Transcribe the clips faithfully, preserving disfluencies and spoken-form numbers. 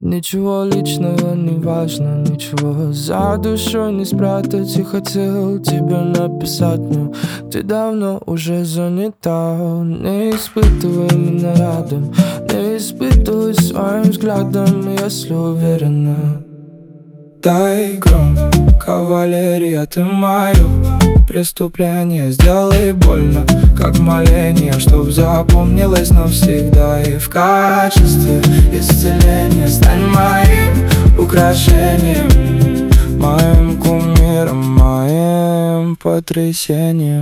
Ничего личного не важно, ничего за душой не спрятать. И хотел тебе написать, но ты давно уже занята. Не испытывай меня рядом, не испытывай своим взглядом, если уверена. Дай гром, кавалерия, ты мое преступление. Сделай больно, как моление, чтоб запомнилось навсегда. И в качестве исцеления стань моим украшением, моим кумиром, моим потрясением.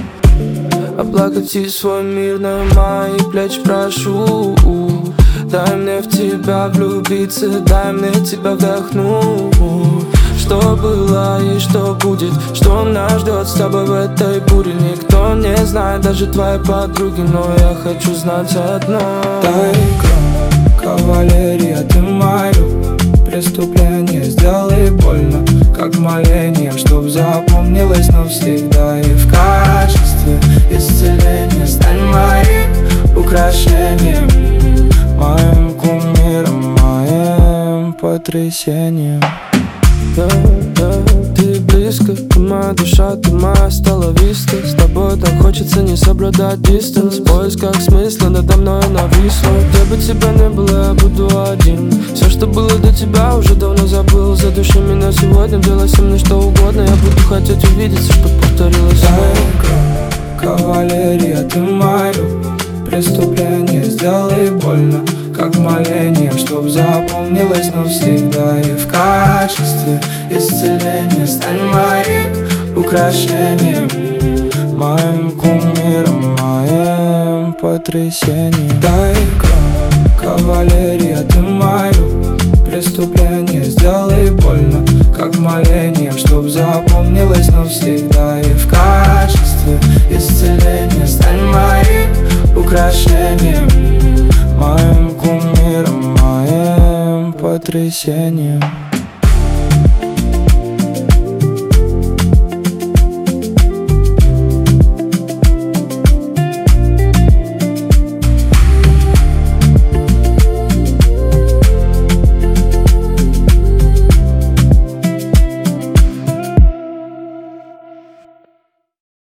Облокоти свой мир на мои плечи, прошу. Дай мне в тебя влюбиться, дай мне тебя вдохнуть. Что было и что будет, что нас ждет с тобой в этой буре, никто не знает, даже твои подруги, но я хочу знать одно. Дай гром, кавалерия, ты мое преступление. Сделай больно, как моление, чтоб запомнилось навсегда. И в качестве исцеления стань моим украшением, моим кумиром, моим потрясением. Да, да, ты близко, ты моя душа, ты моя стала виста. С тобой так хочется не соблюдать дистанс. В поисках смысла надо мной нависло. Где бы тебя не было, я буду один. Все, что было до тебя, уже давно забыл. Задуши меня сегодня, делай со мной что угодно. Я буду хотеть увидеться, чтоб повторилось. Дай гром, кавалерия, ты мое преступление. Сделай больно, как моление, чтоб запомнилось навсегда. И в качестве исцеления стань моим украшением, моим кумиром, моим потрясением. Дай гром, кавалерия, ты мое преступление. Сделай больно, как моление, чтоб запомнилось навсегда. И в качестве исцеления стань моим украшением, моим кумиром, моим потрясением.